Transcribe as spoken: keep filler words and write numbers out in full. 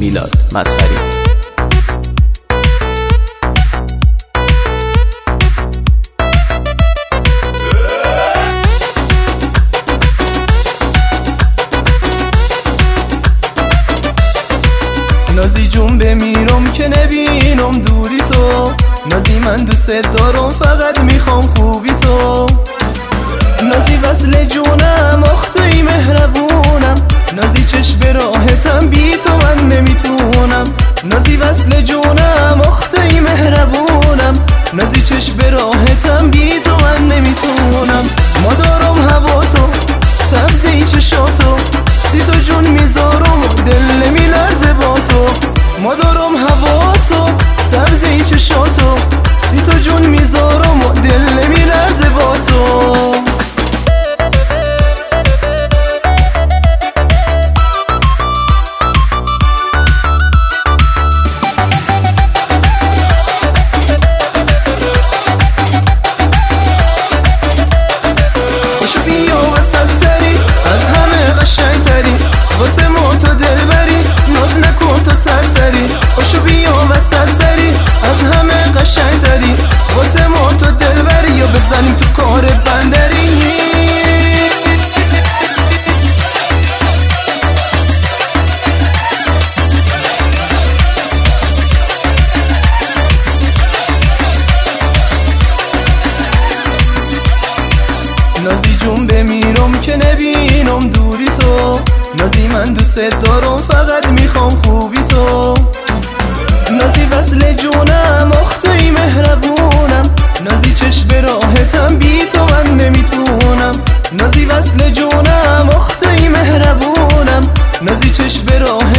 میلاد مسخری. نازی جون بمیرم که نبینم دوری تو، نازی من دوست دارم فقط میخوام خوبی تو. نازی وصل جونم اختوی مهربونم، نازی چشم راحتم بی تو من نمیتونم. نازی وصل جونم اختوی مهربونم، نازی چشم راحتم بی تو من نمیتونم. ما دارم هوا تو سبزی چشاتو، سی تو جون میذارم دل نمیلرزه با تو. ما دارم هوا تو سبزی چشاتو، سی تو جون میذارم دل نمیلرزه با تو. واسه ما تو دل بری ناز نکن تو سرسری، باشو بیا وسط سری از همه قشنگ تری. واسه ما تو دل بری یا بزنیم تو کار بندری. نازی جون بمیرم که نبینم دوری تو، نازی من دوست دارم فقط میخوام خوبی تو. نازی وصل جونم اختوی مهربونم، نازی چشم راحتم بی تو من نمیتونم. نازی وصل جونم اختوی مهربونم، نازی چشم راحتم